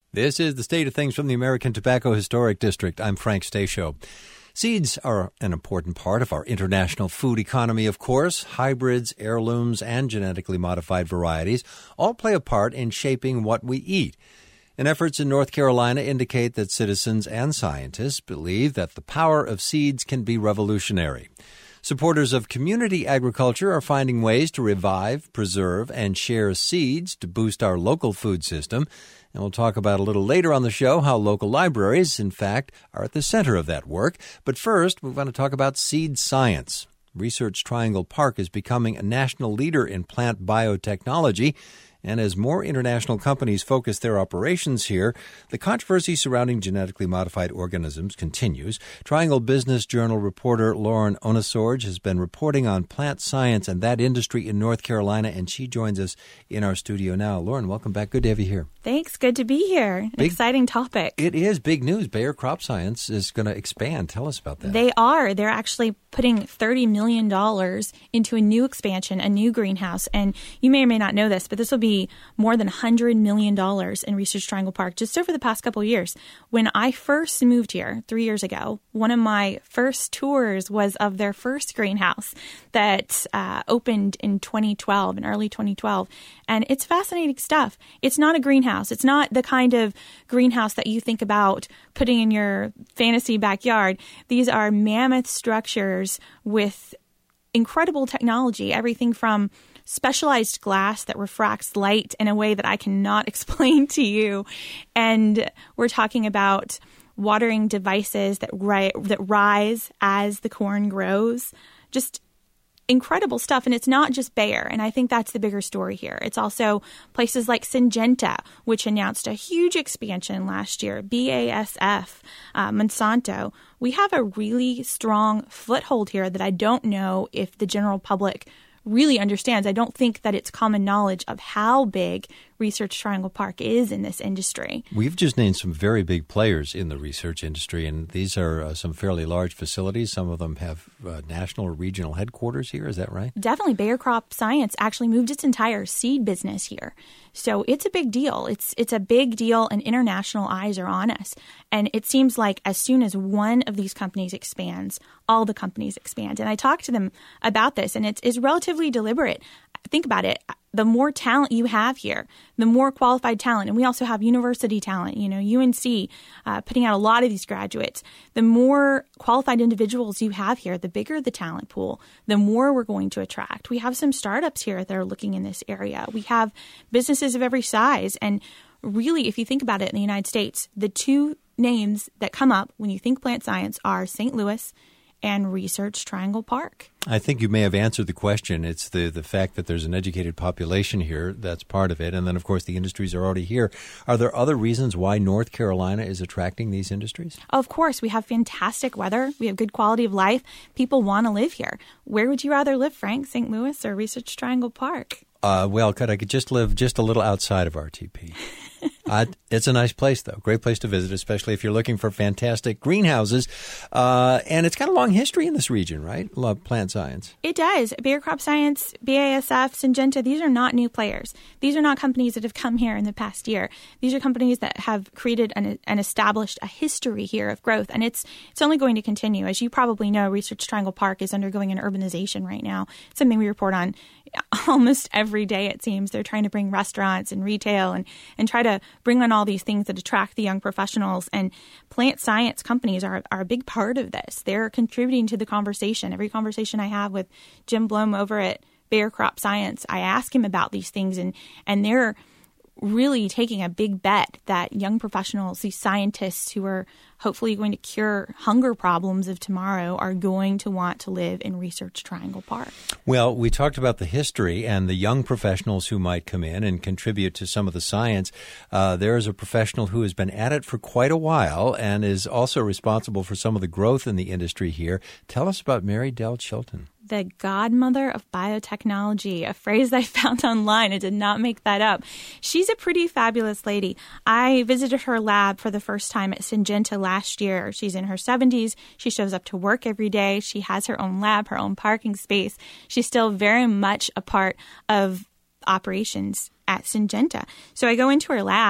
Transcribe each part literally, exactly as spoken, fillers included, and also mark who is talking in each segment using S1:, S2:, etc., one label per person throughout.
S1: This is the State of Things from the American Tobacco Historic District. I'm Frank Stasio. Seeds are an important part of our international food economy, of course. Hybrids, heirlooms, and genetically modified varieties all play a part in shaping what we eat. And efforts in North Carolina indicate that citizens and scientists believe that the power of seeds can be revolutionary. Supporters of community agriculture are finding ways to revive, preserve, and share seeds to boost our local food system. And we'll talk about a little later on the show how local libraries, in fact, are at the center of that work. But first, we want to talk about seed science. Research Triangle Park is becoming a national leader in plant biotechnology. And as more international companies focus their operations here, the controversy surrounding genetically modified organisms continues. Triangle Business Journal reporter Lauren Onosorge has been reporting on plant science and that industry in North Carolina, and she joins us in our studio now. Lauren, welcome back. Good to have you here.
S2: Thanks. Good to be here. An big, exciting topic.
S1: It is big news. Bayer Crop Science is going to expand. Tell us about that.
S2: They are. They're actually putting thirty million dollars into a new expansion, a new greenhouse. And you may or may not know this, but this will be more than one hundred million dollars in Research Triangle Park just over the past couple of years. When I first moved here three years ago, one of my first tours was of their first greenhouse that uh, opened in twenty twelve, in early twenty twelve. And it's fascinating stuff. It's not a greenhouse. It's not the kind of greenhouse that you think about putting in your fantasy backyard. These are mammoth structures with incredible technology, everything from specialized glass that refracts light in a way that I cannot explain to you. And we're talking about watering devices that ri- that rise as the corn grows. Just incredible stuff. And it's not just Bayer. And I think that's the bigger story here. It's also places like Syngenta, which announced a huge expansion last year, B A S F, uh, Monsanto. We have a really strong foothold here that I don't know if the general public really understands. I don't think that it's common knowledge of how big Research Triangle Park is in this industry.
S1: We've just named some very big players in the research industry, and these are uh, some fairly large facilities. Some of them have uh, national or regional headquarters here. Is that right?
S2: Definitely. Bayer Crop Science actually moved its entire seed business here. So it's a big deal. It's it's a big deal, and international eyes are on us. And it seems like as soon as one of these companies expands, all the companies expand. And I talked to them about this, and it's, it's relatively deliberate. Think about it. The more talent you have here, the more qualified talent, and we also have university talent, you know, U N C uh, putting out a lot of these graduates. The more qualified individuals you have here, the bigger the talent pool, the more we're going to attract. We have some startups here that are looking in this area. We have businesses of every size. And really, if you think about it in the United States, the two names that come up when you think plant science are Saint Louis and Research Triangle Park.
S1: I think you may have answered the question. It's the, the fact that there's an educated population here. That's part of it. And then, of course, the industries are already here. Are there other reasons why North Carolina is attracting these industries?
S2: Of course. We have fantastic weather. We have good quality of life. People want to live here. Where would you rather live, Frank? Saint Louis or Research Triangle Park?
S1: Uh, well, could I could just live just a little outside of R T P. uh, it's a nice place, though. Great place to visit, especially if you're looking for fantastic greenhouses. Uh, and it's got a long history in this region, right? Love plant science.
S2: It does. Bayer Crop Science, B A S F, Syngenta, these are not new players. These are not companies that have come here in the past year. These are companies that have created and, and established a history here of growth. And it's it's only going to continue. As you probably know, Research Triangle Park is undergoing an urbanization right now. It's something we report on almost every day, it seems. They're trying to bring restaurants and retail and, and try to bring on all these things that attract the young professionals. And plant science companies are, are a big part of this. They're contributing to the conversation. Every conversation I have with Jim Blom over at Bayer Crop Science, I ask him about these things, and, and they're really taking a big bet that young professionals, these scientists who are hopefully going to cure hunger problems of tomorrow, are going to want to live in Research Triangle Park.
S1: Well, we talked about the history and the young professionals who might come in and contribute to some of the science. Uh, there is a professional who has been at it for quite a while and is also responsible for some of the growth in the industry here. Tell us about Mary Dell Chilton.
S2: The godmother of biotechnology, a phrase I found online. I did not make that up. She's a pretty fabulous lady. I visited her lab for the first time at Syngenta last year. She's in her seventies. She shows up to work every day. She has her own lab, her own parking space. She's still very much a part of operations at Syngenta. So I go into her lab,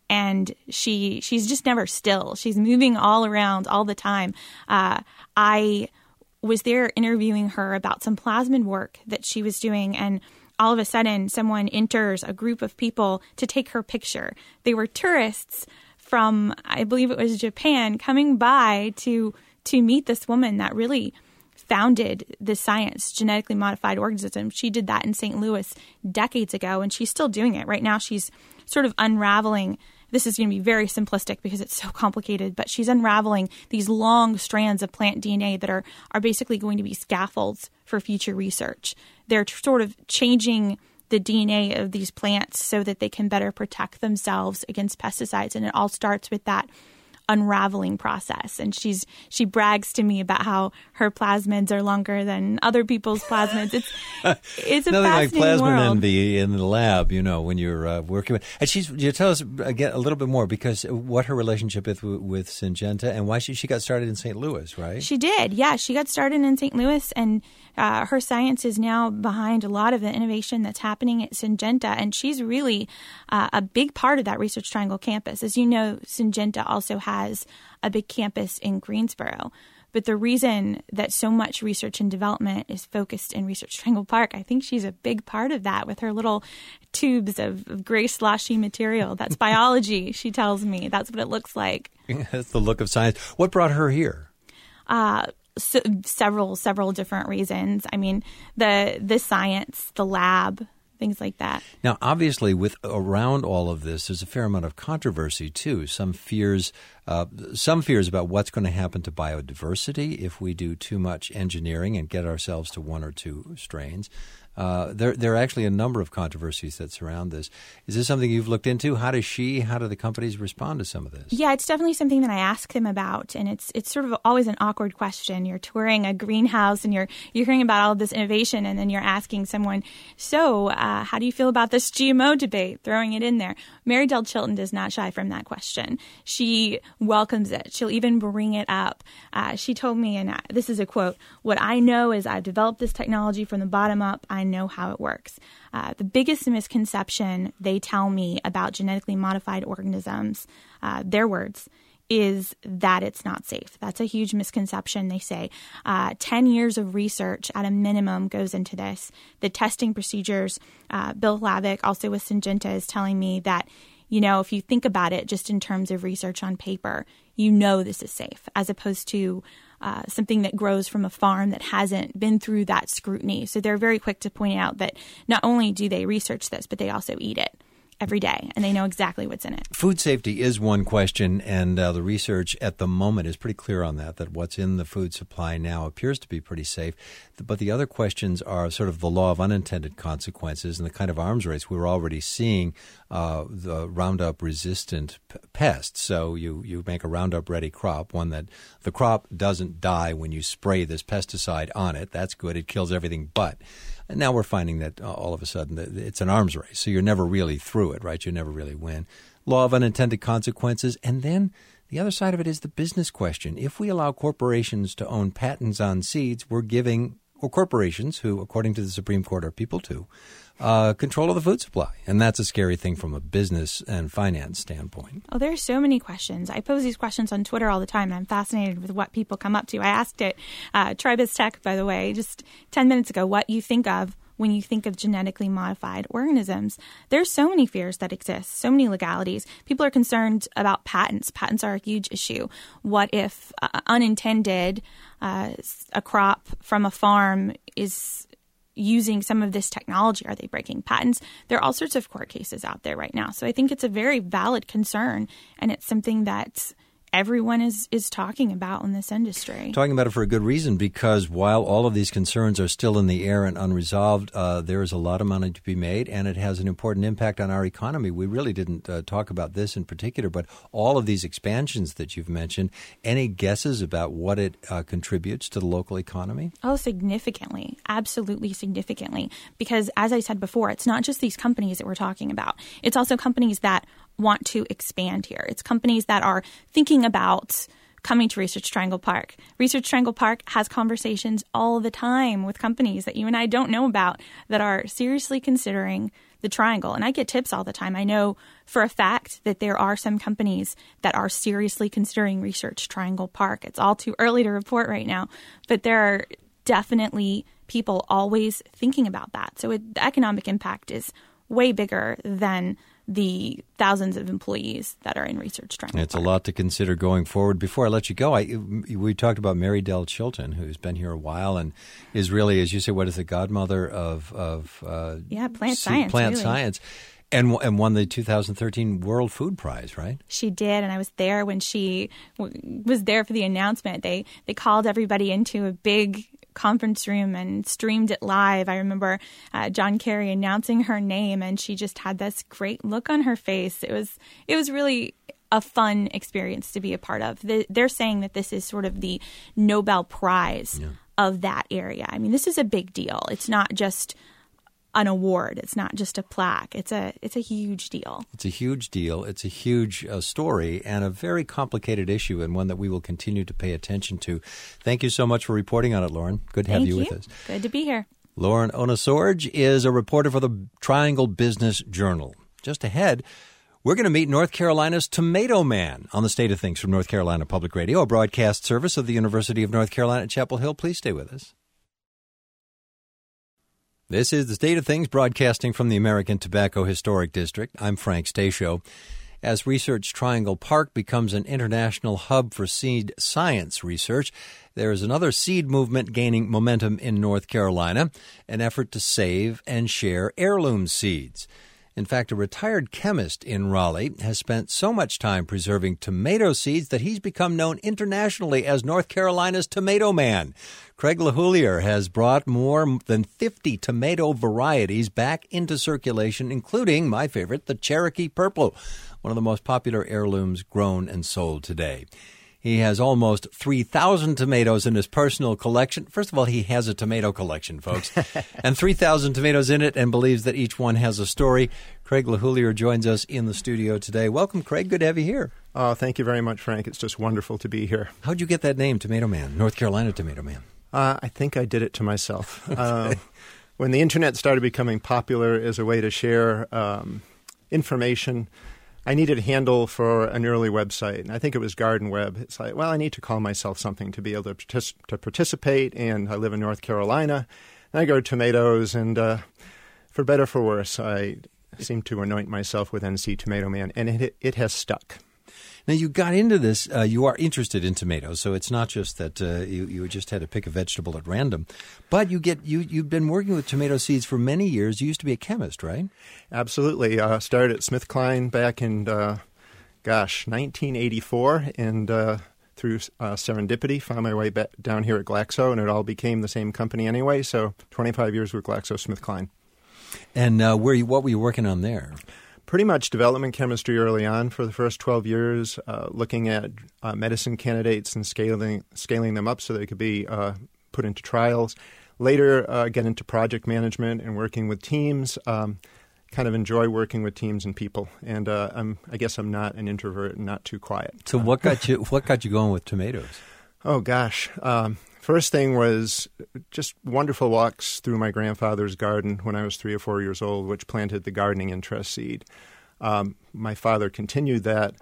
S2: and she she's just never still. She's moving all around all the time. Uh, I was there interviewing her about some plasmid work that she was doing, and all of a sudden someone enters a group of people to take her picture. They were tourists from, I believe it was Japan, coming by to to meet this woman that really founded the science, genetically modified organisms. She did that in Saint Louis decades ago, and she's still doing it. Right now she's sort of unraveling. This is going to be very simplistic because it's so complicated, but she's unraveling these long strands of plant D N A that are, are basically going to be scaffolds for future research. They're tr- sort of changing the D N A of these plants so that they can better protect themselves against pesticides. And it all starts with that unraveling process. And she's she brags to me about how her plasmids are longer than other people's plasmids. It's it's a
S1: nothing like
S2: fascinating
S1: plasmid
S2: world.
S1: envy in the lab, you know, when you're uh, working with. And she's you tell us again a little bit more, because what her relationship with with Syngenta and why she she got started in Saint Louis, right?
S2: She did, yeah. She got started in Saint Louis, and uh, her science is now behind a lot of the innovation that's happening at Syngenta, and she's really uh, a big part of that Research Triangle campus. As you know, Syngenta also has a big campus in Greensboro. But the reason that so much research and development is focused in Research Triangle Park, I think she's a big part of that with her little tubes of, of gray sloshy material. That's biology, she tells me. That's what it looks like.
S1: That's the look of science. What brought her here?
S2: Uh, so, several, several different reasons. I mean, the the science, the lab, things like that.
S1: Now, obviously, with around all of this, there's a fair amount of controversy too. Some fears, uh, some fears about what's going to happen to biodiversity if we do too much engineering and get ourselves to one or two strains. Uh, there, there are actually a number of controversies that surround this. Is this something you've looked into? How does she, how do the companies respond to some of this?
S2: Yeah, it's definitely something that I ask them about, and it's it's sort of always an awkward question. You're touring a greenhouse, and you're you're hearing about all of this innovation, and then you're asking someone, so uh, how do you feel about this G M O debate? Throwing it in there. Mary Del Chilton does not shy from that question. She welcomes it. She'll even bring it up. Uh, she told me, and this is a quote, "What I know is I've developed this technology from the bottom up. I know how it works." Uh, the biggest misconception they tell me about genetically modified organisms, uh, their words, is that it's not safe. That's a huge misconception. They say uh, ten years of research at a minimum goes into this. The testing procedures, uh, Bill Hlavic, also with Syngenta, is telling me that, you know, if you think about it just in terms of research on paper, you know this is safe, as opposed to uh, something that grows from a farm that hasn't been through that scrutiny. So they're very quick to point out that not only do they research this, but they also eat it every day, and they know exactly what's in it.
S1: Food safety is one question, and uh, the research at the moment is pretty clear on that, that what's in the food supply now appears to be pretty safe. But the other questions are sort of the law of unintended consequences and the kind of arms race we're already seeing, uh, the Roundup-resistant p- pests. So you, you make a Roundup-ready crop, one that the crop doesn't die when you spray this pesticide on it. That's good. It kills everything but. And now we're finding that uh, all of a sudden that it's an arms race. So you're never really through it, right? You never really win. Law of unintended consequences. And then the other side of it is the business question. If we allow corporations to own patents on seeds, we're giving or corporations, who, according to the Supreme Court, are people too, uh, control of the food supply. And that's a scary thing from a business and finance standpoint.
S2: Oh, there are so many questions. I pose these questions on Twitter all the time, and I'm fascinated with what people come up to. I asked it, uh, Tribus Tech, by the way, just ten minutes ago, what you think of when you think of genetically modified organisms. There's so many fears that exist, so many legalities. People are concerned about patents. Patents are a huge issue. What if uh, unintended, uh, a crop from a farm is using some of this technology? Are they breaking patents? There are all sorts of court cases out there right now. So I think it's a very valid concern, and it's something that everyone is, is talking about in this industry.
S1: Talking about it for a good reason, because while all of these concerns are still in the air and unresolved, uh, there is a lot of money to be made, and it has an important impact on our economy. We really didn't uh, talk about this in particular, but all of these expansions that you've mentioned, any guesses about what it uh, contributes to the local economy?
S2: Oh, significantly. Absolutely significantly. Because as I said before, it's not just these companies that we're talking about. It's also companies that want to expand here. It's companies that are thinking about coming to Research Triangle Park. Research Triangle Park has conversations all the time with companies that you and I don't know about that are seriously considering the Triangle. And I get tips all the time. I know for a fact that there are some companies that are seriously considering Research Triangle Park. It's all too early to report right now, but there are definitely people always thinking about that. So it, the economic impact is way bigger than the thousands of employees that are in Research Triangle
S1: It's
S2: Park.
S1: a lot to consider going forward. Before I let you go, I, we talked about Mary Dell Chilton, who's been here a while and is really, as you say, what is the godmother of, of uh,
S2: yeah, plant
S1: seed,
S2: science.
S1: Plant
S2: really.
S1: science. And, and won the two thousand thirteen World Food Prize, right?
S2: She did, and I was there when she w- was there for the announcement. They they called everybody into a big conference room and streamed it live. I remember uh, John Kerry announcing her name, and she just had this great look on her face. It was it was really a fun experience to be a part of. The, they're saying that this is sort of the Nobel Prize yeah. of that area. I mean, this is a big deal. It's not just an award. It's not just a plaque. It's a it's a huge deal. It's
S1: a huge deal. It's a huge uh, story and a very complicated issue, and one that we will continue to pay attention to. Thank you so much for reporting on it, Lauren. Good to have
S2: Thank
S1: you,
S2: you
S1: with us.
S2: Good to be here.
S1: Lauren Onosorge is a reporter for the Triangle Business Journal. Just ahead, we're going to meet North Carolina's Tomato Man on the State of Things from North Carolina Public Radio, a broadcast service of the University of North Carolina at Chapel Hill. Please stay with us. This is the State of Things, broadcasting from the American Tobacco Historic District. I'm Frank Stasio. As Research Triangle Park becomes an international hub for seed science research, there is another seed movement gaining momentum in North Carolina, an effort to save and share heirloom seeds. In fact, a retired chemist in Raleigh has spent so much time preserving tomato seeds that he's become known internationally as North Carolina's Tomato Man. Craig LaHoulier has brought more than fifty tomato varieties back into circulation, including my favorite, the Cherokee Purple, one of the most popular heirlooms grown and sold today. He has almost three thousand tomatoes in his personal collection. First of all, he has a tomato collection, folks, and three thousand tomatoes in it, and believes that each one has a story. Craig LaHoulier joins us in the studio today. Welcome, Craig. Good to have you here.
S3: Oh, thank you very much, Frank. It's just wonderful to be here.
S1: How'd you get that name, Tomato Man, North Carolina Tomato Man?
S3: Uh, I think I did it to myself. uh, when the Internet started becoming popular as a way to share um, information, I needed a handle for an early website, and I think it was Garden Web. It's like, well, I need to call myself something to be able to, partic- to participate, and I live in North Carolina, and I grow tomatoes, and uh, for better or for worse, I seem to anoint myself with N C Tomato Man, and it, it has stuck.
S1: Now, you got into this, uh, you are interested in tomatoes, so it's not just that uh, you, you just had to pick a vegetable at random. But you get, you, you've been working with tomato seeds for many years. You used to be a chemist, right?
S3: Absolutely. Uh, started at SmithKline back in, uh, gosh, nineteen eighty-four, and uh, through uh, serendipity, found my way back down here at Glaxo, and it all became the same company anyway, so twenty-five years with GlaxoSmithKline.
S1: And uh, where you, what were you working on there?
S3: Pretty much development chemistry early on for the first twelve years, uh, looking at uh, medicine candidates and scaling scaling them up so they could be uh, put into trials. Later, uh, get into project management and working with teams. Um, kind of enjoy working with teams and people. And uh, I'm, I guess I'm not an introvert and not too quiet.
S1: So what got you what got you going with tomatoes?
S3: Oh, gosh. Um, first thing was just wonderful walks through my grandfather's garden when I was three or four years old, which planted the gardening interest seed. Um, my father continued that.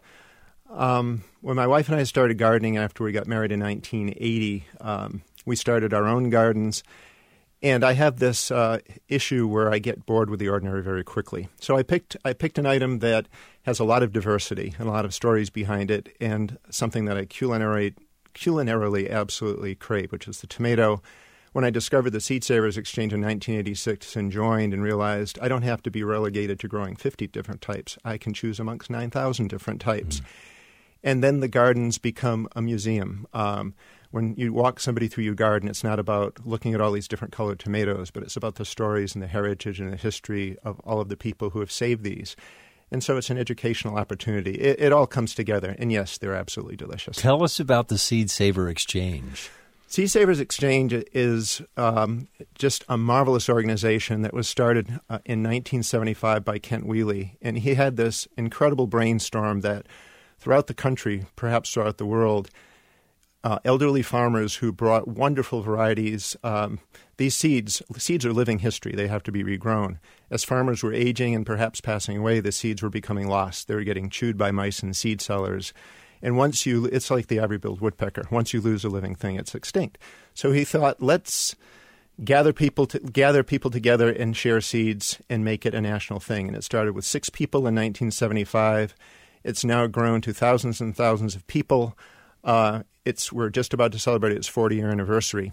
S3: Um, when my wife and I started gardening after we got married in nineteen eighty, um, we started our own gardens. And I have this uh, issue where I get bored with the ordinary very quickly. So I picked I picked an item that has a lot of diversity and a lot of stories behind it, and something that I culinary culinarily absolutely crave, which is the tomato. When I discovered the Seed Savers Exchange in nineteen eighty-six and joined and realized I don't have to be relegated to growing fifty different types. I can choose amongst nine thousand different types. Mm. And then the gardens become a museum. Um, when you walk somebody through your garden, it's not about looking at all these different colored tomatoes, but it's about the stories and the heritage and the history of all of the people who have saved these. And so it's an educational opportunity. It, it all comes together. And yes, they're absolutely delicious.
S1: Tell us about the Seed Saver Exchange.
S3: Seed Savers Exchange is um, just a marvelous organization that was started uh, in nineteen seventy-five by Kent Wheely. And he had this incredible brainstorm that throughout the country, perhaps throughout the world, uh, elderly farmers who brought wonderful varieties. Um, these seeds, seeds are living history. They have to be regrown. As farmers were aging and perhaps passing away, the seeds were becoming lost. They were getting chewed by mice and seed sellers. And once you, it's like the ivory-billed woodpecker. Once you lose a living thing, it's extinct. So he thought, let's gather people to, gather people together and share seeds and make it a national thing. And it started with six people in nineteen seventy-five. It's now grown to thousands and thousands of people. Uh, it's we're just about to celebrate its forty-year anniversary.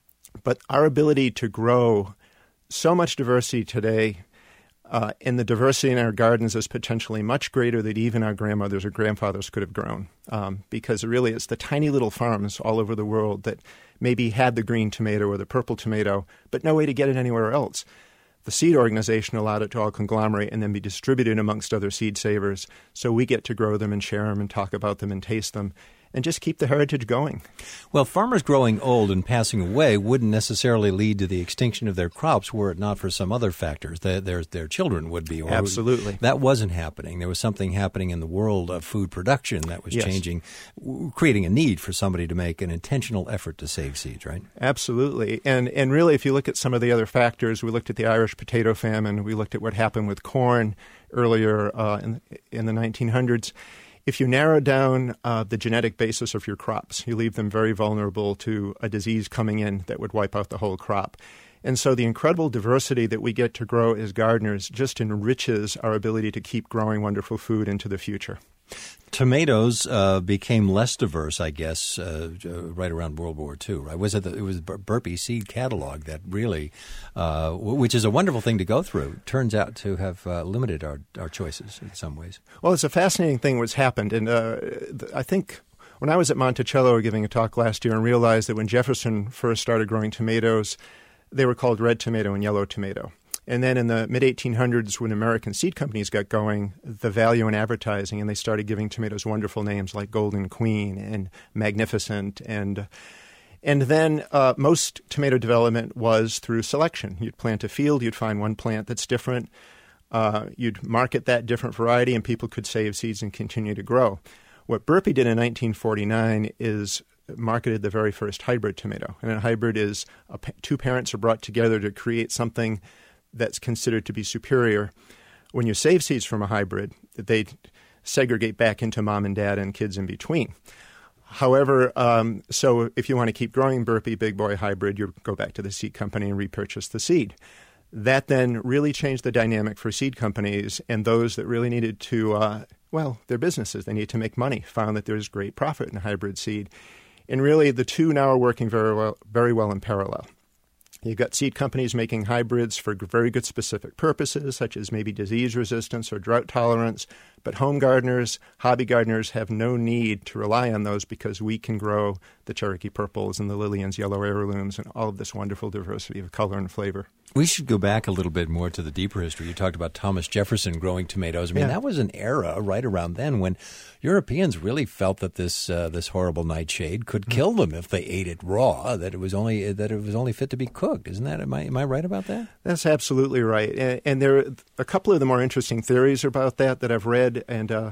S3: But our ability to grow so much diversity today, uh, and the diversity in our gardens is potentially much greater than even our grandmothers or grandfathers could have grown. Um, because really it's the tiny little farms all over the world that maybe had the green tomato or the purple tomato, but no way to get it anywhere else. The seed organization allowed it to all conglomerate and then be distributed amongst other seed savers, so we get to grow them and share them and talk about them and taste them and just keep the heritage going.
S1: Well, farmers growing old and passing away wouldn't necessarily lead to the extinction of their crops were it not for some other factors. Their, their, their children would be. Or
S3: Absolutely.
S1: That wasn't happening. There was something happening in the world of food production that was
S3: yes.
S1: changing, creating a need for somebody to make an intentional effort to save seeds, right?
S3: Absolutely. And and really, if you look at some of the other factors, we looked at the Irish potato famine, we looked at what happened with corn earlier uh, in, in the nineteen hundreds. If you narrow down uh, the genetic basis of your crops, you leave them very vulnerable to a disease coming in that would wipe out the whole crop. And so the incredible diversity that we get to grow as gardeners just enriches our ability to keep growing wonderful food into the future.
S1: Tomatoes uh, became less diverse, I guess, uh, right around World War Two, right? Was it the, it was Burpee Seed Catalog that really, uh, which is a wonderful thing to go through, turns out to have uh, limited our, our choices in some ways.
S3: Well, it's a fascinating thing what's happened. And uh, I think when I was at Monticello giving a talk last year and realized that when Jefferson first started growing tomatoes, they were called red tomato and yellow tomato. And then in the mid eighteen hundreds, when American seed companies got going, the value in advertising, and they started giving tomatoes wonderful names like Golden Queen and Magnificent. And and then uh, most tomato development was through selection. You'd plant a field, you'd find one plant that's different, uh, you'd market that different variety, and people could save seeds and continue to grow. What Burpee did in nineteen forty-nine is marketed the very first hybrid tomato. And a hybrid is a, two parents are brought together to create something that's considered to be superior. When you save seeds from a hybrid, they segregate back into mom and dad and kids in between. However, um, so if you want to keep growing Burpee Big Boy Hybrid, you go back to the seed company and repurchase the seed. That then really changed the dynamic for seed companies, and those that really needed to, uh, well, their businesses, they need to make money, found that there's great profit in hybrid seed. And really, the two now are working very well, very well in parallel. You've got seed companies making hybrids for very good specific purposes, such as maybe disease resistance or drought tolerance. But home gardeners, hobby gardeners have no need to rely on those because we can grow the Cherokee purples and the Lillian's yellow heirlooms and all of this wonderful diversity of color and flavor.
S1: We should go back a little bit more to the deeper history. You talked about Thomas Jefferson growing tomatoes. I mean,
S3: yeah.
S1: that was an era right around then when Europeans really felt that this uh, this horrible nightshade could mm-hmm. kill them if they ate it raw. That it was only that it was only fit to be cooked. Isn't that? Am I am I right about that?
S3: That's absolutely right. And, and there are a couple of the more interesting theories about that that I've read, and uh,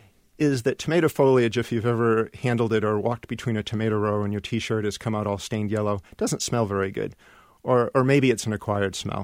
S3: is that tomato foliage, if you've ever handled it or walked between a tomato row and your T-shirt has come out all stained yellow, doesn't smell very good. Or or maybe it's an acquired smell.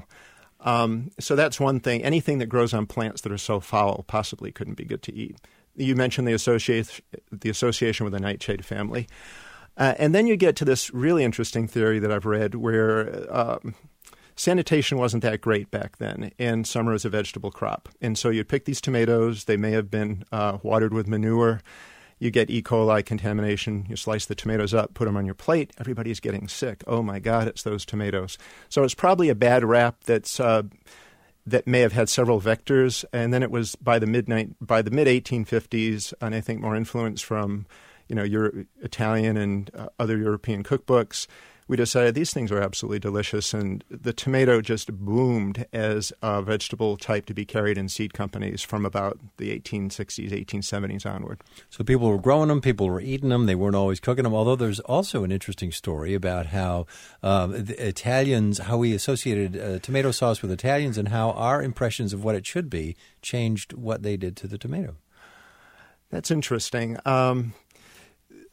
S3: Um, so that's one thing. Anything that grows on plants that are so foul possibly couldn't be good to eat. You mentioned the, associate, the association with the nightshade family. Uh, and then you get to this really interesting theory that I've read where uh, sanitation wasn't that great back then, and summer is a vegetable crop. And so you'd pick these tomatoes. They may have been uh, watered with manure. You get E. coli contamination. You slice the tomatoes up, put them on your plate. Everybody's getting sick. Oh, my God, it's those tomatoes. So it's probably a bad rap that's uh, that may have had several vectors. And then it was by the mid by the mid eighteen fifties, and I think more influence from you know Euro- Italian and uh, other European cookbooks, we decided these things are absolutely delicious, and the tomato just boomed as a vegetable type to be carried in seed companies from about the eighteen sixties, eighteen seventies onward.
S1: So people were growing them, people were eating them, they weren't always cooking them, although there's also an interesting story about how um, the Italians, how we associated uh, tomato sauce with Italians and how our impressions of what it should be changed what they did to the tomato.
S3: That's interesting. Um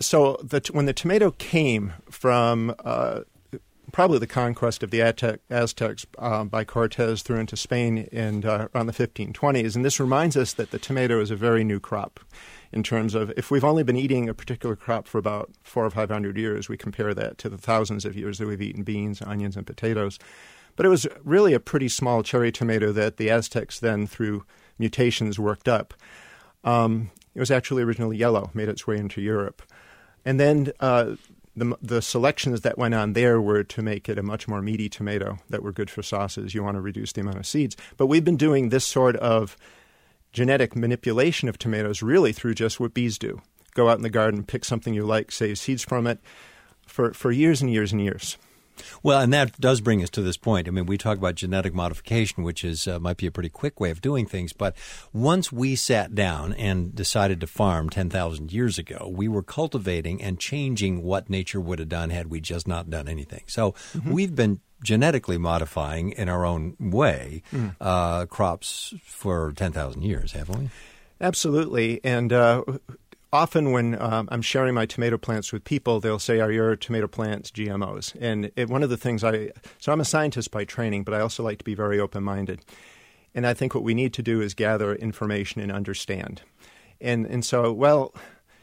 S3: so the, when the tomato came from uh, probably the conquest of the Aztec, Aztecs uh, by Cortez through into Spain in uh, around the fifteen twenties, and this reminds us that the tomato is a very new crop in terms of if we've only been eating a particular crop for about four or five hundred years, we compare that to the thousands of years that we've eaten beans, onions, and potatoes. But it was really a pretty small cherry tomato that the Aztecs then, through mutations, worked up. Um, it was actually originally yellow, made its way into Europe. And then uh, the, the selections that went on there were to make it a much more meaty tomato that were good for sauces. You want to reduce the amount of seeds. But we've been doing this sort of genetic manipulation of tomatoes really through just what bees do. Go out in the garden, pick something you like, save seeds from it for, for years and years and years.
S1: Well, and that does bring us to this point. I mean, we talk about genetic modification, which is uh, might be a pretty quick way of doing things. But once we sat down and decided to farm ten thousand years ago, we were cultivating and changing what nature would have done had we just not done anything. So mm-hmm. we've been genetically modifying in our own way mm. uh, crops for ten thousand years, haven't we?
S3: Absolutely. And uh, often when um, I'm sharing my tomato plants with people, they'll say, are your tomato plants G M Os? And it, one of the things I – so I'm a scientist by training, but I also like to be very open-minded. And I think what we need to do is gather information and understand. And and so, well,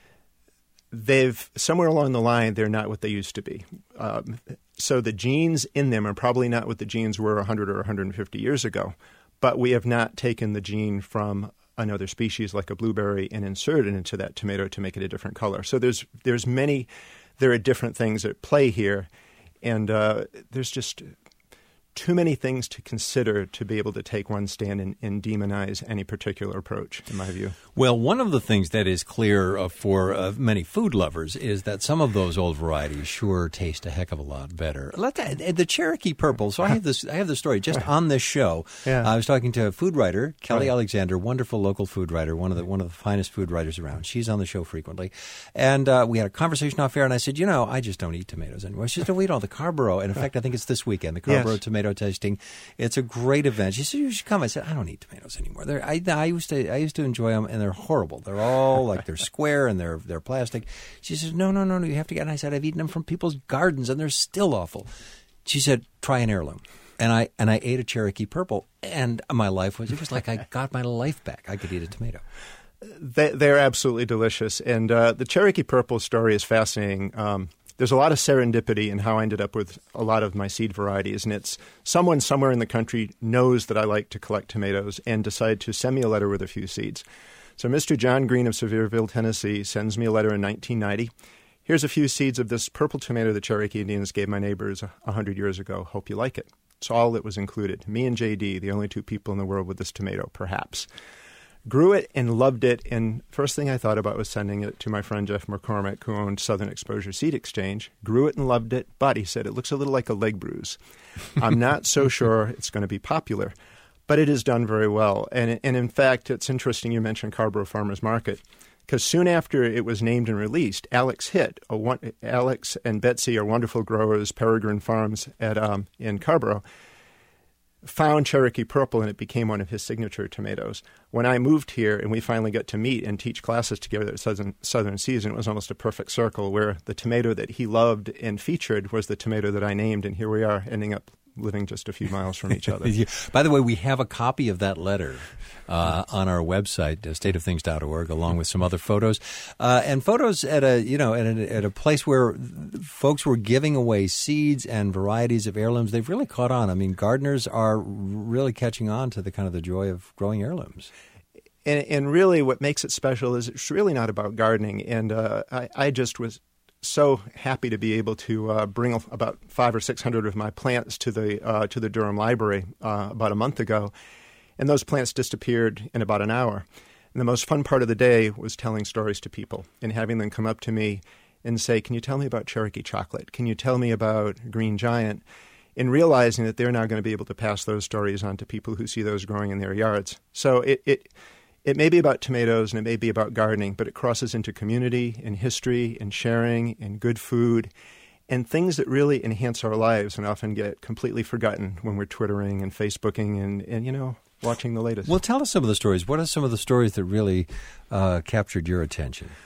S3: they've – somewhere along the line, they're not what they used to be. Um, so the genes in them are probably not what the genes were one hundred or one hundred fifty years ago. But we have not taken the gene from – another species like a blueberry and insert it into that tomato to make it a different color. So there's there's many, there are different things at play here, and uh, there's just too many things to consider to be able to take one stand and, and demonize any particular approach, in my view.
S1: Well, one of the things that is clear uh, for uh, many food lovers is that some of those old varieties sure taste a heck of a lot better. Let that, the Cherokee Purple. So I have this. I have the story just on this show. Yeah. Uh, I was talking to a food writer, Kelly right. Alexander, wonderful local food writer, one of the one of the finest food writers around. She's on the show frequently, and uh, we had a conversation off air. And I said, you know, I just don't eat tomatoes anymore. She said, don't eat all the Carborough. And in fact, I think it's this weekend, the Carborough yes. tomato tasting. It's a great event. She said, you should come. I said, I don't eat tomatoes anymore. They're, I, I used to I used to enjoy them, and they're horrible. They're all like they're square and they're they're plastic. She said, no, no, no, no, you have to get. And I said, I've eaten them from people's gardens, and they're still awful. She said, try an heirloom. And I and I ate a Cherokee Purple, and my life was, it was like I got my life back. I could eat a tomato.
S3: They, they're absolutely delicious. And uh, the Cherokee Purple story is fascinating. Um, there's a lot of serendipity in how I ended up with a lot of my seed varieties. And it's someone somewhere in the country knows that I like to collect tomatoes and decided to send me a letter with a few seeds. So Mister John Green of Sevierville, Tennessee, sends me a letter in nineteen ninety. Here's a few seeds of this purple tomato the Cherokee Indians gave my neighbors a hundred years ago. Hope you like it. It's all that was included. Me and J D, the only two people in the world with this tomato, perhaps. Grew it and loved it, and first thing I thought about was sending it to my friend Jeff McCormick, who owned Southern Exposure Seed Exchange. Grew it and loved it, but he said it looks a little like a leg bruise. I'm not so sure it's going to be popular, but it has done very well. And, and in fact, it's interesting you mentioned Carborough Farmers Market, because soon after it was named and released, Alex Hitt, a one, Alex and Betsy are wonderful growers, Peregrine Farms at um, in Carborough, found Cherokee Purple, and it became one of his signature tomatoes. When I moved here and we finally got to meet and teach classes together at Southern, Southern Season, it was almost a perfect circle where the tomato that he loved and featured was the tomato that I named, and here we are ending up living just a few miles from each other.
S1: By the way, we have a copy of that letter uh, on our website, uh, state of things dot org, along with some other photos, uh, and photos at a you know at a, at a place where folks were giving away seeds and varieties of heirlooms. They've really caught on. I mean, gardeners are really catching on to the kind of the joy of growing heirlooms.
S3: And, and really, what makes it special is it's really not about gardening. And uh, I, I just was so happy to be able to uh, bring about five or six hundred of my plants to the uh, to the Durham Library uh, about a month ago, and those plants disappeared in about an hour. And the most fun part of the day was telling stories to people and having them come up to me and say, "Can you tell me about Cherokee chocolate? Can you tell me about Green Giant?" And realizing that they're now going to be able to pass those stories on to people who see those growing in their yards. So it. it It may be about tomatoes and it may be about gardening, but it crosses into community and history and sharing and good food and things that really enhance our lives and often get completely forgotten when we're Twittering and Facebooking and, and you know, watching the latest.
S1: Well, tell us some of the stories. What are some of the stories that really uh, captured your attention?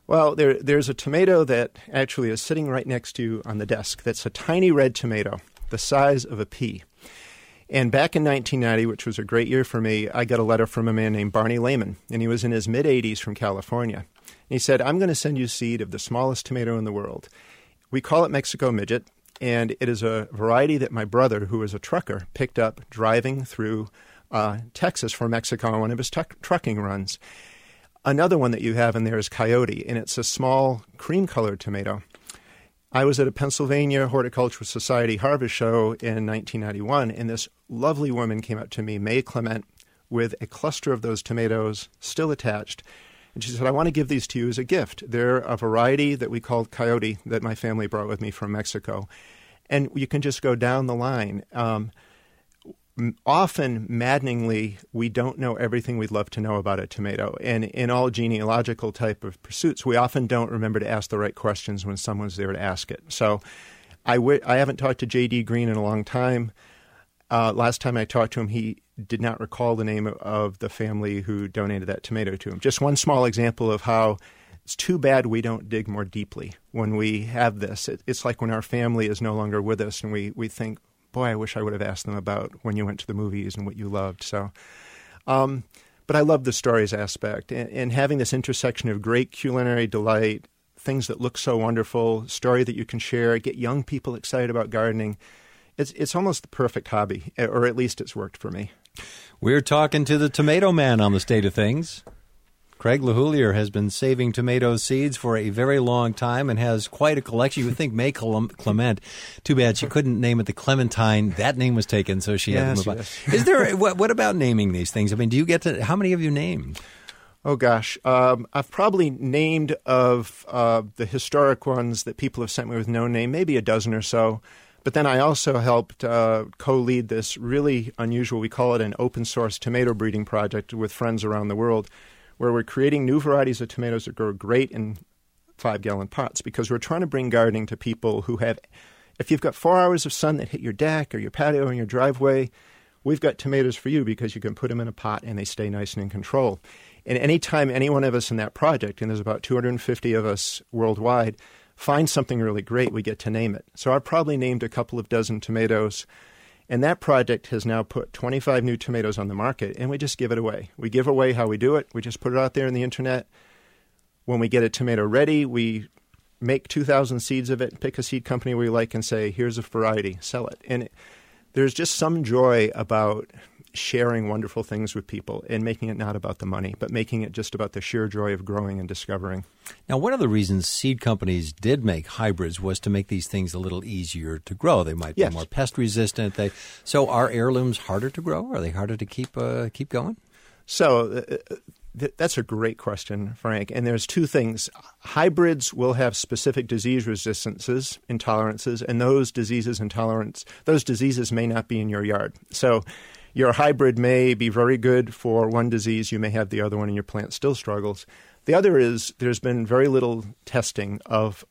S3: Well, there, there's a tomato that actually is sitting right next to you on the desk. That's a tiny red tomato, the size of a pea. And back in nineteen ninety, which was a great year for me, I got a letter from a man named Barney Lehman, and he was in his mid-eighties from California. And he said, I'm going to send you seed of the smallest tomato in the world. We call it Mexico Midget, and it is a variety that my brother, who is a trucker, picked up driving through uh, Texas for Mexico on one of his tuck- trucking runs. Another one that you have in there is Coyote, and it's a small cream-colored tomato. I was at a Pennsylvania Horticultural Society harvest show in nineteen ninety-one, and this lovely woman came up to me, May Clement, with a cluster of those tomatoes still attached. And she said, I want to give these to you as a gift. They're a variety that we called Coyote that my family brought with me from Mexico. And you can just go down the line. Um, Often, maddeningly, we don't know everything we'd love to know about a tomato. And in all genealogical type of pursuits, we often don't remember to ask the right questions when someone's there to ask it. So I, w- I haven't talked to J D Green in a long time. Uh, last time I talked to him, he did not recall the name of the family who donated that tomato to him. Just one small example of how it's too bad we don't dig more deeply when we have this. It, it's like when our family is no longer with us and we, we think, boy, I wish I would have asked them about when you went to the movies and what you loved. So, um, but I love the stories aspect and, and having this intersection of great culinary delight, things that look so wonderful, story that you can share, get young people excited about gardening. It's it's almost the perfect hobby, or at least it's worked for me.
S1: We're talking to the Tomato Man on the State of Things. Craig LaHoulier has been saving tomato seeds for a very long time and has quite a collection. You would think May Clement. Too bad she couldn't name it the Clementine. That name was taken, so she had
S3: yes,
S1: to move
S3: yes.
S1: on. Is there what, what about naming these things? I mean, do you get to? How many have you named?
S3: Oh gosh, um, I've probably named of uh, the historic ones that people have sent me with no name, maybe a dozen or so. But then I also helped uh, co-lead this really unusual. We call it an open source tomato breeding project with friends around the world, where we're creating new varieties of tomatoes that grow great in five-gallon pots because we're trying to bring gardening to people who have – if you've got four hours of sun that hit your deck or your patio or your driveway, we've got tomatoes for you because you can put them in a pot and they stay nice and in control. And anytime any one of us in that project, and there's about two hundred fifty of us worldwide, find something really great, we get to name it. So I've probably named a couple of dozen tomatoes. And that project has now put twenty-five new tomatoes on the market, and we just give it away. We give away how we do it. We just put it out there on the internet. When we get a tomato ready, we make two thousand seeds of it, pick a seed company we like, and say, here's a variety, sell it. And it, there's just some joy about sharing wonderful things with people and making it not about the money, but making it just about the sheer joy of growing and discovering.
S1: Now, one of the reasons seed companies did make hybrids was to make these things a little easier to grow. They might
S3: yes.
S1: be more pest resistant. They, so are heirlooms harder to grow? Are they harder to keep uh, keep going?
S3: So uh, th- that's a great question, Frank. And there's two things. Hybrids will have specific disease resistances, intolerances, and those diseases intolerance, those diseases may not be in your yard. So your hybrid may be very good for one disease. You may have the other one and your plant still struggles. The other is there's been very little testing of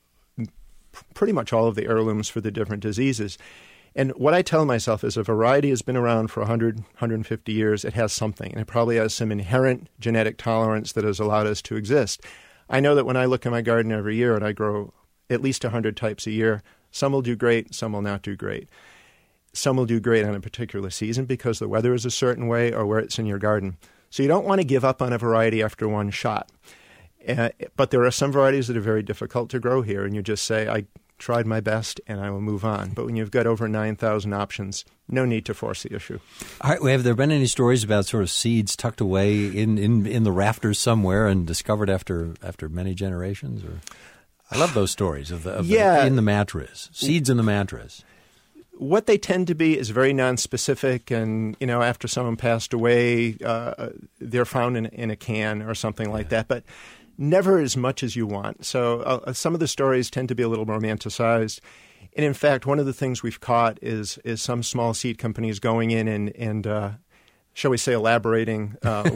S3: pretty much all of the heirlooms for the different diseases. And what I tell myself is a variety has been around for one hundred, one hundred fifty years. It has something, and it probably has some inherent genetic tolerance that has allowed us to exist. I know that when I look in my garden every year and I grow at least one hundred types a year, some will do great, some will not do great. Some will do great on a particular season because the weather is a certain way or where it's in your garden. So you don't want to give up on a variety after one shot. Uh, but there are some varieties that are very difficult to grow here, and you just say, I tried my best and I will move on. But when you've got over nine thousand options, no need to force the issue.
S1: All right, have there been any stories about sort of seeds tucked away in, in, in the rafters somewhere and discovered after after many generations? Or I love those stories of the, of
S3: yeah.
S1: the in the mattress, seeds in the mattress.
S3: What they tend to be is very nonspecific, and you know, after someone passed away, uh, they're found in, in a can or something like that. But never as much as you want. So uh, some of the stories tend to be a little romanticized. And in fact, one of the things we've caught is is some small seed companies going in and, and uh, shall we say, elaborating uh,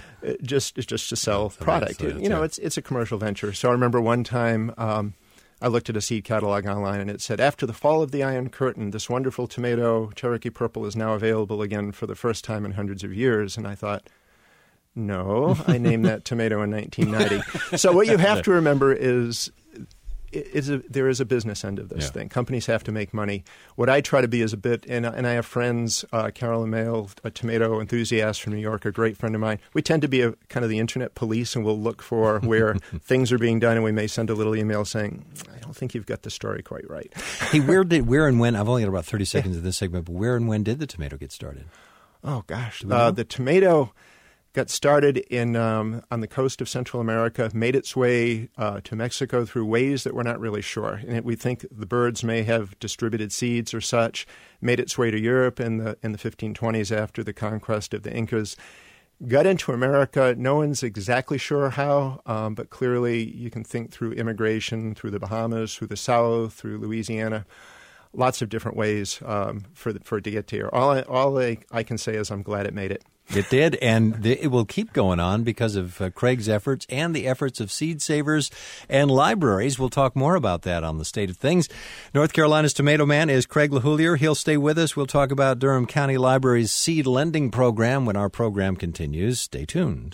S3: just just to sell
S1: so
S3: product.
S1: that's, uh,
S3: you know,
S1: yeah.
S3: it's it's a commercial venture. So I remember one time um, I looked at a seed catalog online, and it said, after the fall of the Iron Curtain, this wonderful tomato, Cherokee Purple, is now available again for the first time in hundreds of years. And I thought, No, I named that tomato in nineteen ninety. So what you have to remember is, is a, there is a business end of this yeah. thing. Companies have to make money. What I try to be is a bit, and, and I have friends, uh, Carolyn Mail, a tomato enthusiast from New York, a great friend of mine. We tend to be a kind of the internet police, and we'll look for where things are being done, and we may send a little email saying, I don't think you've got the story quite right.
S1: Hey, where did where and when, I've only got about thirty seconds yeah. of this segment, but where and when did the tomato get started?
S3: Oh, gosh. Uh, the tomato got started in um, on the coast of Central America, made its way uh, to Mexico through ways that we're not really sure. And we think the birds may have distributed seeds or such, made its way to Europe in the in the fifteen twenties after the conquest of the Incas. Got into America. No one's exactly sure how, um, but clearly you can think through immigration, through the Bahamas, through the South, through Louisiana. Lots of different ways um, for the, for it to get to here. All I, all I, I can say is I'm glad it made it.
S1: It did, and the, it will keep going on because of uh, Craig's efforts and the efforts of seed savers and libraries. We'll talk more about that on the State of Things. North Carolina's Tomato Man is Craig LaHoulier. He'll stay with us. We'll talk about Durham County Library's seed lending program when our program continues. Stay tuned.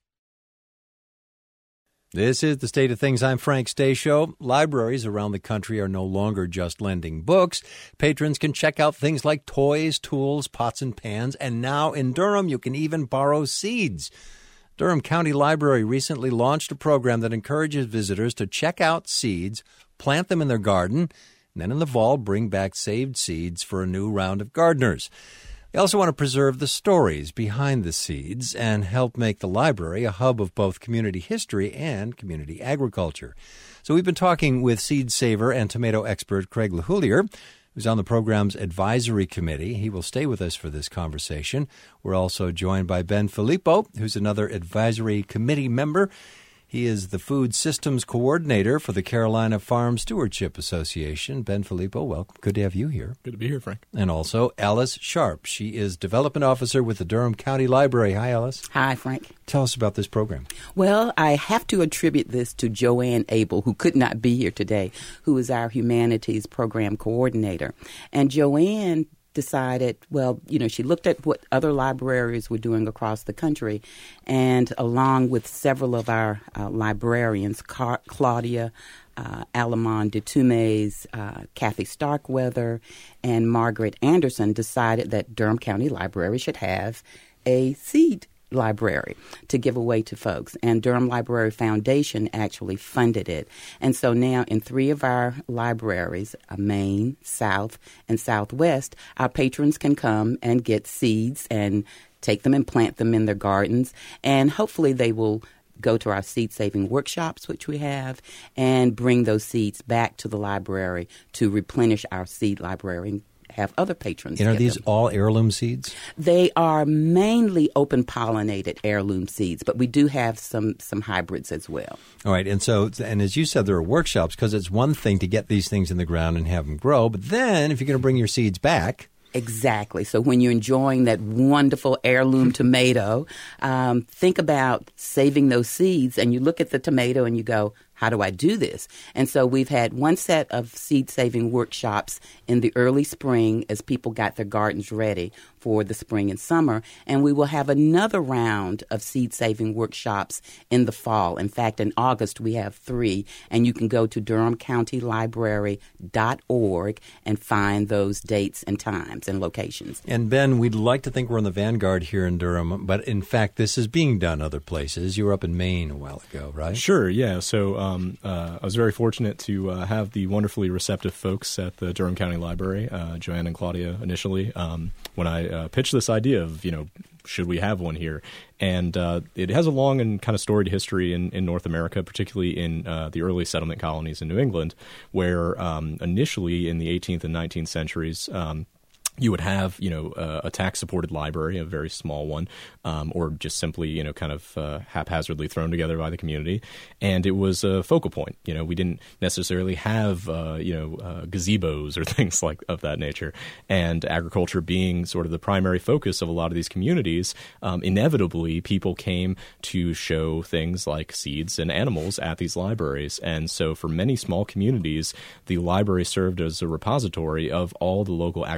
S1: This is the State of Things. I'm Frank Stasio. Libraries around the country are no longer just lending books. Patrons can check out things like toys, tools, pots and pans, and now in Durham you can even borrow seeds. Durham County Library recently launched a program that encourages visitors to check out seeds, plant them in their garden, and then in the fall bring back saved seeds for a new round of gardeners. They also want to preserve the stories behind the seeds and help make the library a hub of both community history and community agriculture. So we've been talking with seed saver and tomato expert Craig LaHoulier, who's on the program's advisory committee. He will stay with us for this conversation. We're also joined by Ben Filippo, who's another advisory committee member. He is the Food Systems Coordinator for the Carolina Farm Stewardship Association. Ben Filippo, welcome. Good to have you here.
S4: Good to be here, Frank.
S1: And also Alice Sharp. She is Development Officer with the Durham County Library. Hi, Alice.
S5: Hi, Frank.
S1: Tell us about this program.
S5: Well, I have to attribute this to Joanne Abel, who could not be here today, who is our Humanities Program Coordinator. And Joanne decided, well, you know, she looked at what other libraries were doing across the country, and along with several of our uh, librarians, Car- Claudia uh, Alamon DeTumes, uh, Kathy Starkweather, and Margaret Anderson, decided that Durham County Library should have a seed library to give away to folks. And Durham Library Foundation actually funded it. And so now in three of our libraries, uh, Maine, South, and Southwest, our patrons can come and get seeds and take them and plant them in their gardens. And hopefully they will go to our seed-saving workshops, which we have, and bring those seeds back to the library to replenish our seed library and have other patrons.
S1: And are these
S5: them.
S1: all heirloom seeds?
S5: They are mainly open-pollinated heirloom seeds, but we do have some some hybrids as well.
S1: All right, and so, and as you said, there are workshops, because it's one thing to get these things in the ground and have them grow, but then if you're going to bring your seeds back...
S5: Exactly. So when you're enjoying that wonderful heirloom tomato, um, think about saving those seeds, and you look at the tomato and you go, how do I do this? And so we've had one set of seed-saving workshops in the early spring as people got their gardens ready for the spring and summer. And we will have another round of seed-saving workshops in the fall. In fact, in August, we have three. And you can go to durham county library dot org and find those dates and times and locations.
S1: And Ben, we'd like to think we're in the vanguard here in Durham, but in fact, this is being done other places. You were up in Maine a while ago, right?
S4: Sure, yeah. So um, uh, I was very fortunate to uh, have the wonderfully receptive folks at the Durham County Library, uh, Joanne and Claudia initially, um, when I uh, pitched this idea of, you know, should we have one here? And uh, it has a long and kind of storied history in, in North America, particularly in uh, the early settlement colonies in New England, where um, initially in the eighteenth and nineteenth centuries, um, you would have, you know, uh, a tax-supported library, a very small one, um, or just simply, you know, kind of uh, haphazardly thrown together by the community. And it was a focal point. You know, we didn't necessarily have, uh, you know, uh, gazebos or things like of that nature. And agriculture being sort of the primary focus of a lot of these communities, um, inevitably people came to show things like seeds and animals at these libraries. And so for many small communities, the library served as a repository of all the local agricultural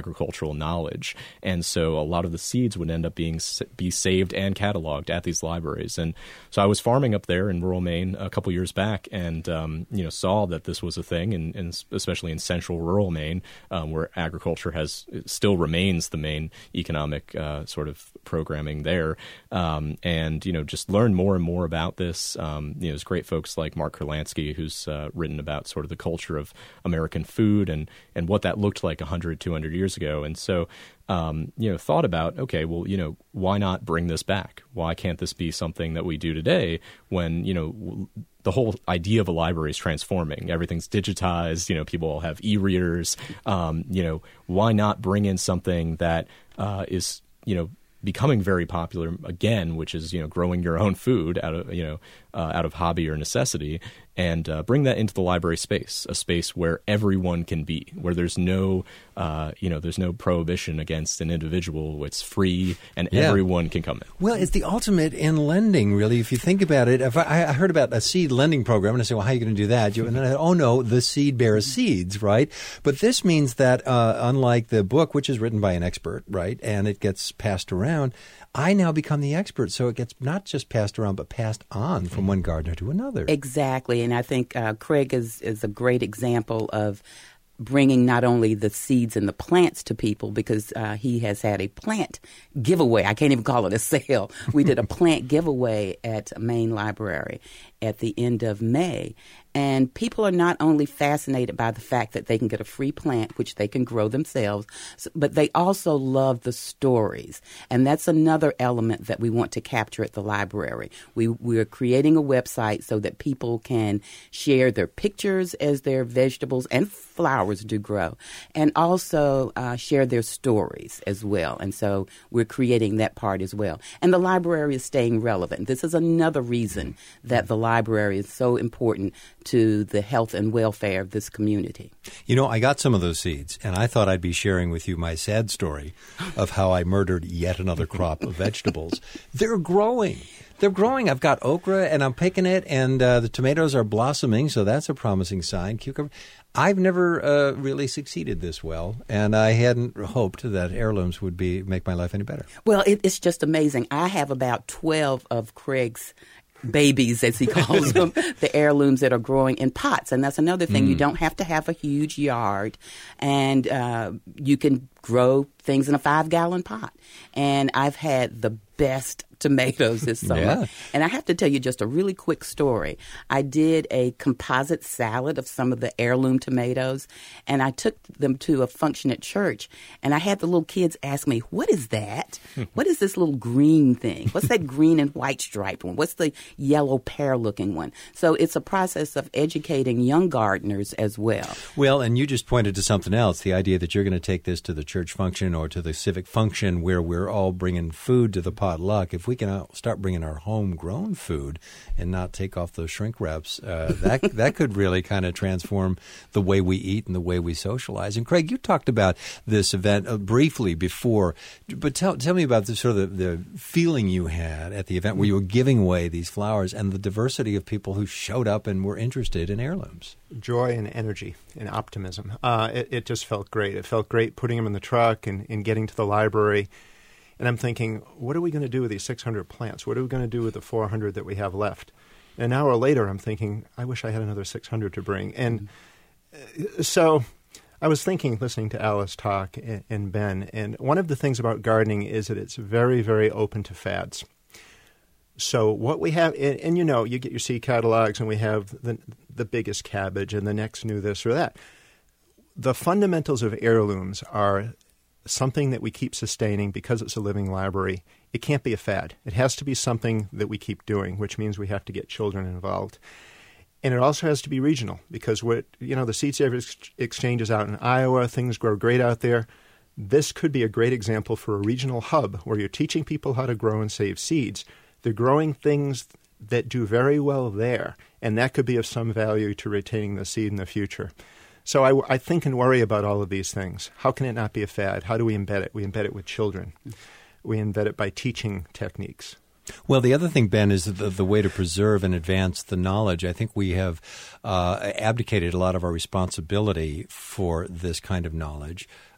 S4: agricultural knowledge. And so a lot of the seeds would end up being be saved and cataloged at these libraries. And so I was farming up there in rural Maine a couple years back, and um, you know saw that this was a thing, and, and especially in central rural Maine, um, where agriculture has still remains the main economic uh, sort of programming there. Um, and you know just learned more and more about this. Um, you know, there's great folks like Mark Kurlansky, who's uh, written about sort of the culture of American food and and what that looked like one hundred, two hundred years ago. And so, um, you know, thought about, okay, well, you know, why not bring this back? Why can't this be something that we do today when, you know, the whole idea of a library is transforming. Everything's digitized. You know, people all have e-readers. Um, you know, why not bring in something that uh, is, you know, becoming very popular again, which is, you know, growing your own food out of, you know, uh, out of hobby or necessity, and uh, bring that into the library space, a space where everyone can be, where there's no, uh, you know, there's no prohibition against an individual. It's free, and yeah. everyone can come in.
S1: Well, it's the ultimate in lending, really, if you think about it. If I, I heard about a seed lending program, and I said, well, how are you going to do that? You, and then I thought, oh, no, the seed bears seeds, right? But this means that, uh, unlike the book, which is written by an expert, right, and it gets passed around, I now become the expert, so it gets not just passed around, but passed on from one gardener to another.
S5: Exactly, and I think uh, Craig is, is a great example of bringing not only the seeds and the plants to people, because uh, he has had a plant giveaway. I can't even call it a sale. We did a plant giveaway at Maine Library at the end of May. And people are not only fascinated by the fact that they can get a free plant, which they can grow themselves, but they also love the stories. And that's another element that we want to capture at the library. We, we're creating a website so that people can share their pictures as their vegetables and flowers do grow, and also uh, share their stories as well. And so we're creating that part as well. And the library is staying relevant. This is another reason that the library is so important to the health and welfare of this community.
S1: You know, I got some of those seeds, and I thought I'd be sharing with you my sad story of how I murdered yet another crop of vegetables. They're growing. They're growing. I've got okra, and I'm picking it, and uh, the tomatoes are blossoming, so that's a promising sign. Cucumber. I've never uh, really succeeded this well, and I hadn't hoped that heirlooms would be make my life any better.
S5: Well, it, it's just amazing. I have about twelve of Craig's babies, as he calls them, the heirlooms that are growing in pots. And that's another thing. Mm. You don't have to have a huge yard, and uh, you can grow things in a five-gallon pot. And I've had the best tomatoes this summer. Yeah. And I have to tell you just a really quick story. I did a composite salad of some of the heirloom tomatoes, and I took them to a function at church, and I had the little kids ask me, what is that? What is this little green thing? What's that green and white striped one? What's the yellow pear-looking one? So it's a process of educating young gardeners as well.
S1: Well, and you just pointed to something else, the idea that you're going to take this to the church function or to the civic function where we're all bringing food to the potluck. If we can start bringing our homegrown food and not take off those shrink wraps, uh, that that could really kind of transform the way we eat and the way we socialize. And Craig, you talked about this event uh, briefly before, but tell tell me about the sort of the, the feeling you had at the event where you were giving away these flowers and the diversity of people who showed up and were interested in heirlooms.
S3: Joy and energy and optimism. Uh, it, it just felt great. It felt great putting them in the truck and, and getting to the library. And I'm thinking, what are we going to do with these six hundred plants? What are we going to do with the four hundred that we have left? And an hour later, I'm thinking, I wish I had another six hundred to bring. And mm-hmm. so I was thinking, listening to Alice talk and, and Ben, and one of the things about gardening is that it's very, very open to fads. So what we have, and, and you know, you get your seed catalogs, and we have the, the biggest cabbage and the next new this or that. The fundamentals of heirlooms are something that we keep sustaining because it's a living library. It can't be a fad. It has to be something that we keep doing, which means we have to get children involved. And it also has to be regional because, what you know, the Seed Savers Exchange is out in Iowa. Things grow great out there. This could be a great example for a regional hub where you're teaching people how to grow and save seeds. They're growing things that do very well there, and that could be of some value to retaining the seed in the future. So I, I think and worry about all of these things. How can it not be a fad? How do we embed it? We embed it with children. We embed it by teaching techniques.
S1: Well, the other thing, Ben, is the, the way to preserve and advance the knowledge. I think we have uh, abdicated a lot of our responsibility for this kind of knowledge.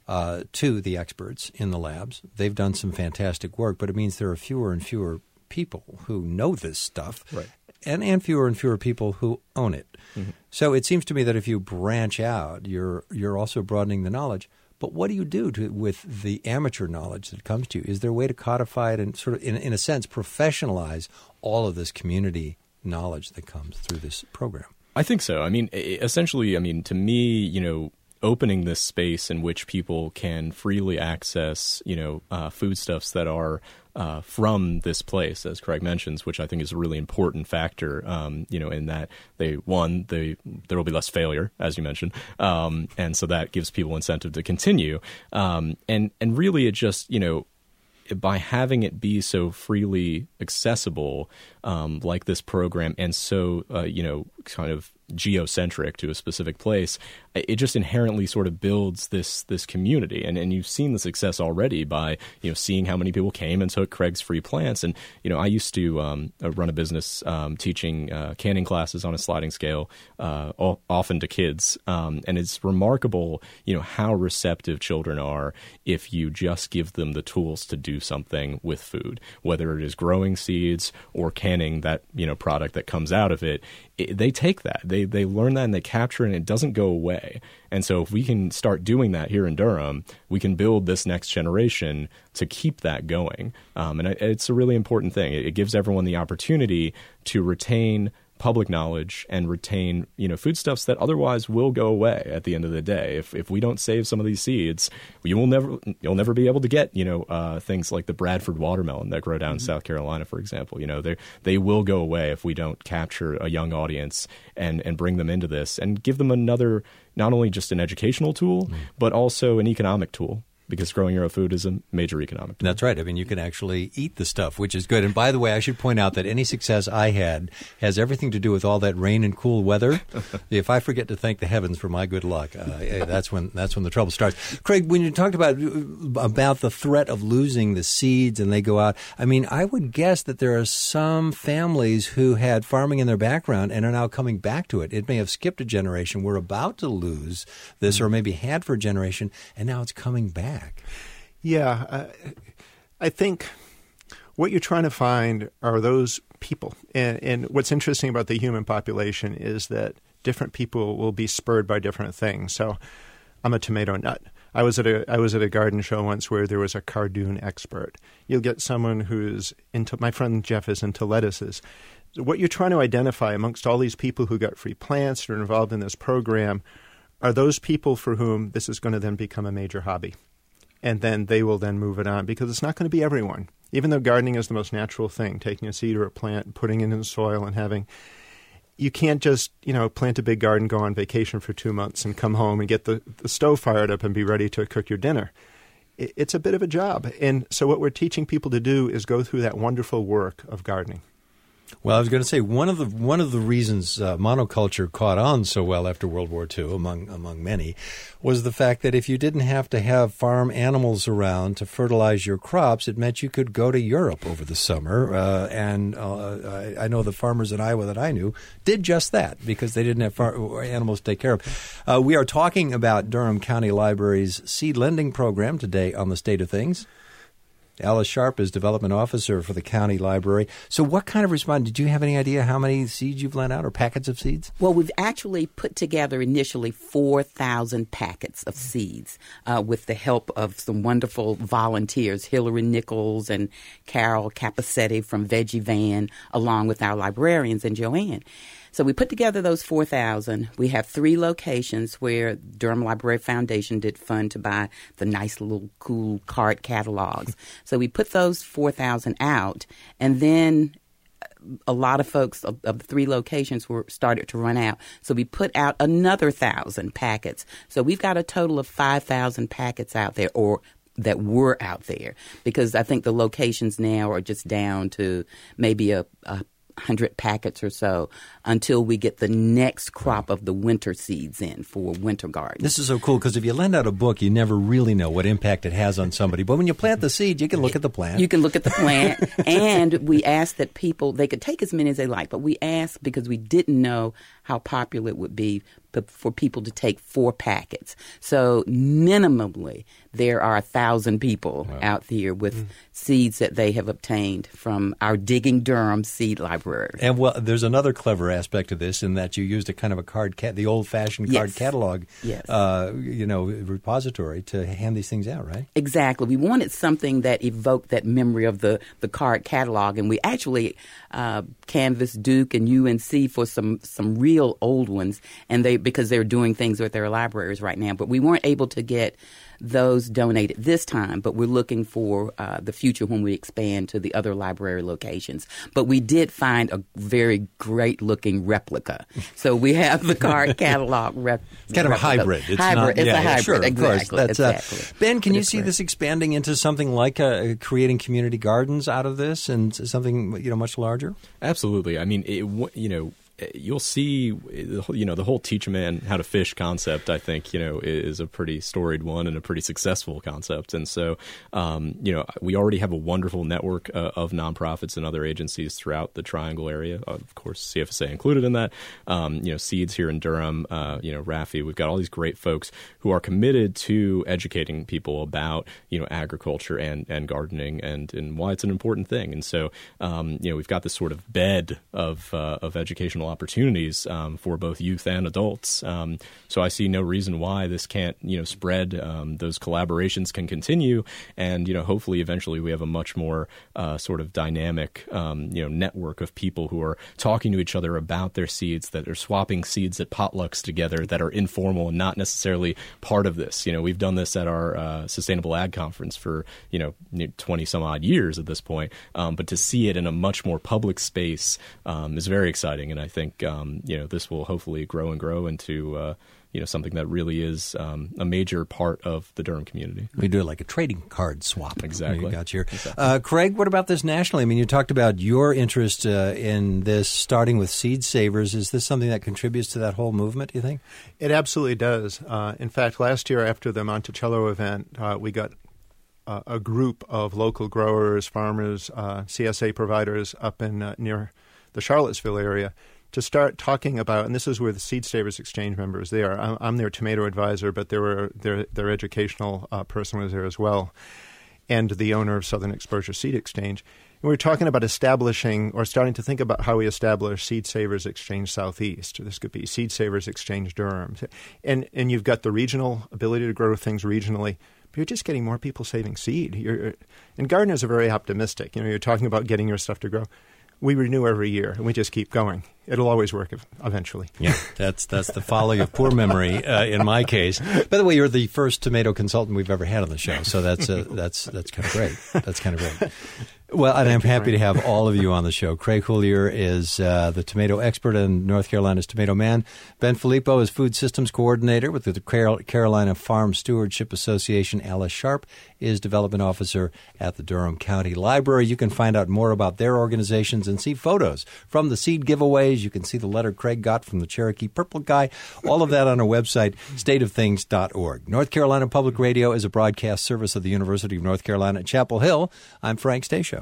S1: uh, to the experts in the labs. They've done some fantastic work, but it means there are fewer and fewer people who know this stuff,
S4: right.
S1: and, and fewer and fewer people who own it.
S4: Mm-hmm.
S1: So it seems to me that if you branch out, you're you're also broadening the knowledge. But what do you do to, with the amateur knowledge that comes to you? Is there a way to codify it and sort of, in, in a sense, professionalize all of this community knowledge that comes through this program?
S4: I think so. I mean, essentially, I mean, to me, you know, opening this space in which people can freely access, you know, uh, foodstuffs that are uh, from this place, as Craig mentions, which I think is a really important factor, um, you know, in that they, one, they, there will be less failure, as you mentioned, um, and so that gives people incentive to continue. Um, and, and really it just, you know, by having it be so freely accessible, um, like this program, and so, uh, you know, kind of geocentric to a specific place, it just inherently sort of builds this this community. And and you've seen the success already by, you know, seeing how many people came and took Craig's free plants. And, you know, I used to um, run a business um, teaching uh, canning classes on a sliding scale, uh, often to kids. Um, and it's remarkable, you know, how receptive children are if you just give them the tools to do something with food, whether it is growing seeds or canning that, you know, product that comes out of it. It, they take that. They they learn that and they capture it, and it doesn't go away. And so if we can start doing that here in Durham, we can build this next generation to keep that going. Um, and it's a really important thing. It, it gives everyone the opportunity to retain public knowledge and retain, you know, foodstuffs that otherwise will go away at the end of the day. If if we don't save some of these seeds, you will never you'll never be able to get, you know, uh, things like the Bradford watermelon that grow down mm-hmm. in South Carolina, for example. You know, they they will go away if we don't capture a young audience and and bring them into this and give them another, not only just an educational tool, mm-hmm. but also an economic tool. Because growing your own food is a major economic tool.
S1: That's right. I mean, you can actually eat the stuff, which is good. And by the way, I should point out that any success I had has everything to do with all that rain and cool weather. If I forget to thank the heavens for my good luck, uh, that's when that's when the trouble starts. Craig, when you talked about about the threat of losing the seeds and they go out, I mean, I would guess that there are some families who had farming in their background and are now coming back to it. It may have skipped a generation. We're about to lose this, or maybe had for a generation, and now it's coming back.
S3: Yeah, uh, I think what you're trying to find are those people. And, and what's interesting about the human population is that different people will be spurred by different things. So I'm a tomato nut. I was at a I was at a garden show once where there was a cardoon expert. You'll get someone who's into, my friend Jeff is into lettuces. What you're trying to identify amongst all these people who got free plants or are involved in this program are those people for whom this is going to then become a major hobby. And then they will then move it on, because it's not going to be everyone. Even though gardening is the most natural thing, taking a seed or a plant, putting it in the soil and having, you can't just, you know, plant a big garden, go on vacation for two months and come home and get the, the stove fired up and be ready to cook your dinner. It, it's a bit of a job. And so what we're teaching people to do is go through that wonderful work of gardening.
S1: Well, I was going to say one of the one of the reasons uh, monoculture caught on so well after World War Two, among among many, was the fact that if you didn't have to have farm animals around to fertilize your crops, it meant you could go to Europe over the summer. Uh, and uh, I, I know the farmers in Iowa that I knew did just that because they didn't have far- animals to take care of. Uh, we are talking about Durham County Library's seed lending program today on The State of Things. Alice Sharp is development officer for the county library. So what kind of response? Did you have any idea how many seeds you've lent out or packets of seeds?
S5: Well, we've actually put together initially four thousand packets of seeds uh, with the help of some wonderful volunteers, Hillary Nichols and Carol Capacetti from Veggie Van, along with our librarians and Joanne. So we put together those four thousand. We have three locations where Durham Library Foundation did fund to buy the nice little cool card catalogs. So we put those four thousand out, and then a lot of folks of, of the three locations were started to run out. So we put out another one thousand packets. So we've got a total of five thousand packets out there, or that were out there, because I think the locations now are just down to maybe a, a hundred packets or so until we get the next crop of the winter seeds in for winter garden.
S1: This is so cool because if you lend out a book, you never really know what impact it has on somebody. But when you plant the seed, you can look at the plant.
S5: You can look at the plant. And we asked that people, they could take as many as they like, but we asked because we didn't know how popular it would be for people to take four packets. So minimally, there are a thousand people wow. out there with mm. seeds that they have obtained from our Digging Durham seed library.
S1: And well, there's another clever aspect of this in that you used a kind of a card, cat, the old-fashioned card
S5: yes.
S1: catalog,
S5: yes.
S1: Uh, you know, repository to hand these things out, right?
S5: Exactly. We wanted something that evoked that memory of the, the card catalog, and we actually uh, canvassed Duke and U N C for some some real old ones, and they because they're doing things with their libraries right now. But we weren't able to get those donated this time, but we're looking for uh, the future when we expand to the other library locations. But we did find a very great-looking replica. So we have the card catalog rep-
S1: It's kind
S5: replica.
S1: of a hybrid. It's
S5: hybrid.
S1: Not,
S5: it's
S1: yeah,
S5: a hybrid.
S1: Sure,
S5: exactly.
S1: Of course. That's,
S5: exactly.
S1: Uh, Ben, can
S5: but
S1: you see great. this expanding into something like uh, creating community gardens out of this and something you know much larger?
S4: Absolutely. I mean, it, you know, you'll see, you know, the whole teach a man how to fish concept, I think, you know, is a pretty storied one and a pretty successful concept. And so, um, you know, we already have a wonderful network uh, of nonprofits and other agencies throughout the Triangle area. Uh, of course, C F S A included in that. Um, you know, Seeds here in Durham, uh, you know, Rafi. We've got all these great folks who are committed to educating people about, you know, agriculture and, and gardening and, and why it's an important thing. And so, um, you know, we've got this sort of bed of uh, of educational opportunities um, for both youth and adults. Um, so I see no reason why this can't, you know, spread. Um, those collaborations can continue, and you know, hopefully, eventually, we have a much more uh, sort of dynamic, um, you know, network of people who are talking to each other about their seeds, that are swapping seeds at potlucks together, that are informal and not necessarily part of this. You know, we've done this at our uh, Sustainable Ag Conference for you know twenty some odd years at this point, um, but to see it in a much more public space um, is very exciting, and I think um, you know this will hopefully grow and grow into uh, you know something that really is um, a major part of the Durham community.
S1: We do it like a trading card swap.
S4: Exactly.
S1: You got your
S4: exactly.
S1: uh, Craig. What about this nationally? I mean, you talked about your interest uh, in this, starting with Seed Savers. Is this something that contributes to that whole movement? Do you think?
S3: It absolutely does. Uh, in fact, last year after the Monticello event, uh, we got uh, a group of local growers, farmers, uh, C S A providers up in uh, near the Charlottesville area to start talking about, and this is with Seed Savers Exchange members. They are, I'm, I'm their tomato advisor, but there were their their educational uh, person was there as well, and the owner of Southern Exposure Seed Exchange. And we were talking about establishing or starting to think about how we establish Seed Savers Exchange Southeast. This could be Seed Savers Exchange Durham, and and you've got the regional ability to grow things regionally. But you're just getting more people saving seed. You're, and gardeners are very optimistic. You know, you're talking about getting your stuff to grow. We renew every year, and we just keep going. It'll always work eventually.
S1: Yeah, that's that's the folly of poor memory uh, in my case. By the way, you're the first tomato consultant we've ever had on the show, so that's uh, that's that's kind of great. That's kind of great. Well, and I'm happy to have all of you on the show. Craig Hoolier is uh, the tomato expert and North Carolina's Tomato Man. Ben Filippo is Food Systems Coordinator with the Carolina Farm Stewardship Association. Alice Sharp is Development Officer at the Durham County Library. You can find out more about their organizations and see photos from the seed giveaways. You can see the letter Craig got from the Cherokee Purple Guy. All of that on our website, state of things dot org. North Carolina Public Radio is a broadcast service of the University of North Carolina at Chapel Hill. I'm Frank Stasio.